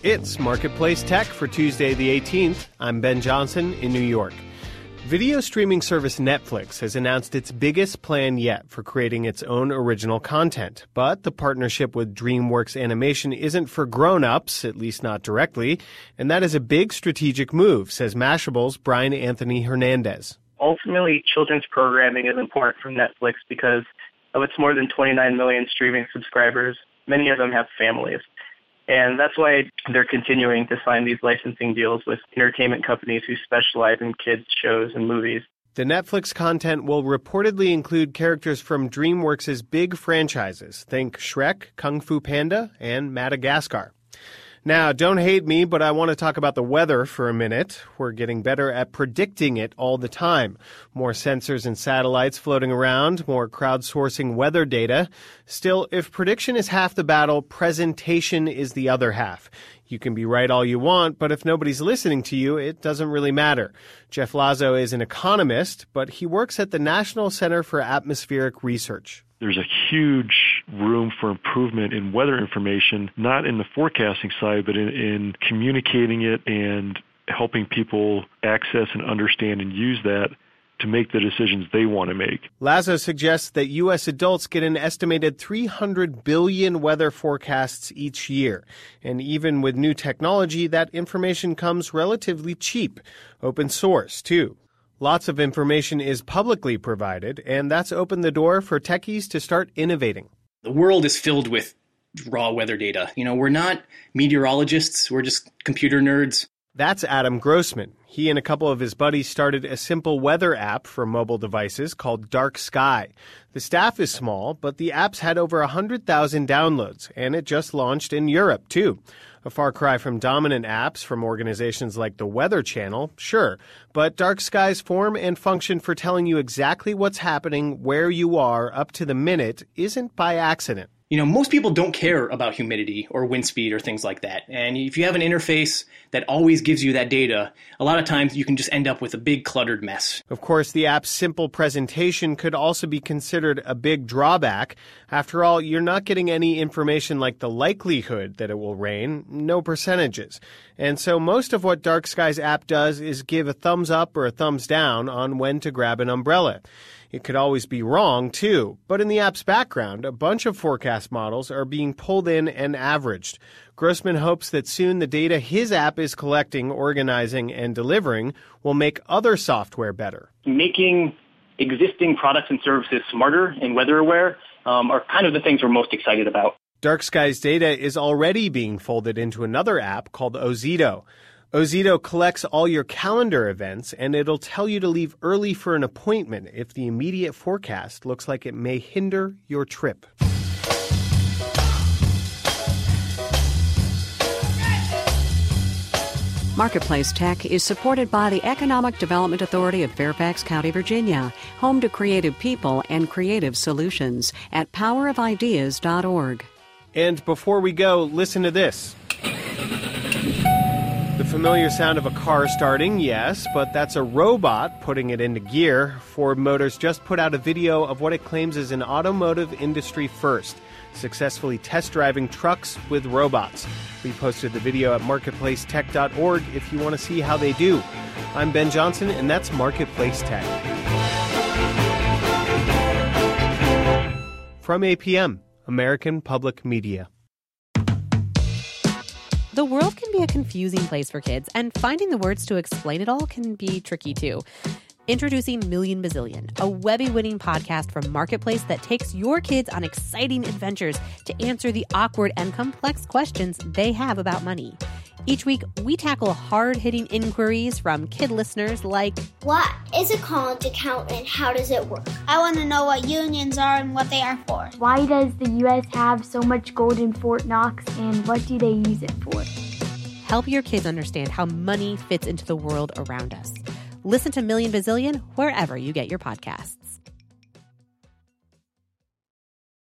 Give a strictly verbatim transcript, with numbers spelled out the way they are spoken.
It's Marketplace Tech for Tuesday the eighteenth. I'm Ben Johnson in New York. Video streaming service Netflix has announced its biggest plan yet for creating its own original content. But the partnership with DreamWorks Animation isn't for grown-ups, at least not directly, and that is a big strategic move, says Mashable's Brian Anthony Hernandez. Ultimately, children's programming is important from Netflix because of its more than twenty-nine million streaming subscribers. Many of them have families. And that's why they're continuing to sign these licensing deals with entertainment companies who specialize in kids' shows and movies. The Netflix content will reportedly include characters from DreamWorks' big franchises. Think Shrek, Kung Fu Panda, and Madagascar. Now, don't hate me, but I want to talk about the weather for a minute. We're getting better at predicting it all the time. More sensors and satellites floating around, more crowdsourcing weather data. Still, if prediction is half the battle, presentation is the other half. You can be right all you want, but if nobody's listening to you, it doesn't really matter. Jeff Lazo is an economist, but he works at the National Center for Atmospheric Research. There's a huge room for improvement in weather information, not in the forecasting side, but in, in communicating it and helping people access and understand and use that to make the decisions they want to make. Lazo suggests that U S adults get an estimated three hundred billion weather forecasts each year. And even with new technology, that information comes relatively cheap. Open source, too. Lots of information is publicly provided, and that's opened the door for techies to start innovating. The world is filled with raw weather data. You know, we're not meteorologists, we're just computer nerds. That's Adam Grossman. He and a couple of his buddies started a simple weather app for mobile devices called Dark Sky. The staff is small, but the app's had over one hundred thousand downloads, and it just launched in Europe, too. A far cry from dominant apps from organizations like the Weather Channel, sure. But Dark Sky's form and function for telling you exactly what's happening where you are up to the minute isn't by accident. You know, most people don't care about humidity or wind speed or things like that. And if you have an interface that always gives you that data, a lot of times you can just end up with a big cluttered mess. Of course, the app's simple presentation could also be considered a big drawback. After all, you're not getting any information like the likelihood that it will rain, no percentages. And so most of what Dark Sky's app does is give a thumbs up or a thumbs down on when to grab an umbrella. It could always be wrong, too. But in the app's background, a bunch of forecast models are being pulled in and averaged. Grossman hopes that soon the data his app is collecting, organizing, and delivering will make other software better. Making existing products and services smarter and weather aware um, are kind of the things we're most excited about. Dark Sky's data is already being folded into another app called Ozito. Ozito collects all your calendar events, and it'll tell you to leave early for an appointment if the immediate forecast looks like it may hinder your trip. Marketplace Tech is supported by the Economic Development Authority of Fairfax County, Virginia, home to creative people and creative solutions at power of ideas dot org. And before we go, listen to this. The familiar sound of a car starting, yes, but that's a robot putting it into gear. Ford Motors just put out a video of what it claims is an automotive industry first, successfully test driving trucks with robots. We posted the video at marketplace tech dot org if you want to see how they do. I'm Ben Johnson, and that's Marketplace Tech. From A P M, American Public Media. The world can be a confusing place for kids, and finding the words to explain it all can be tricky too. Introducing Million Bazillion, a Webby-winning podcast from Marketplace that takes your kids on exciting adventures to answer the awkward and complex questions they have about money. Each week, we tackle hard-hitting inquiries from kid listeners like, what is a college account and how does it work? I want to know what unions are and what they are for. Why does the U S have so much gold in Fort Knox and what do they use it for? Help your kids understand how money fits into the world around us. Listen to Million Bazillion wherever you get your podcasts.